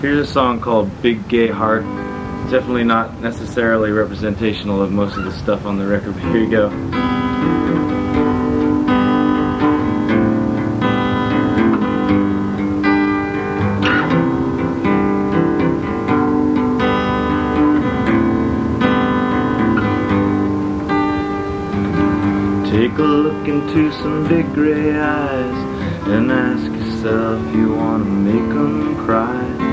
Here's a song called Big Gay Heart. It's definitely not necessarily representational of most of the stuff on the record, but here you go. Take a look into some big gray eyes and ask yourself, you wanna make them cry?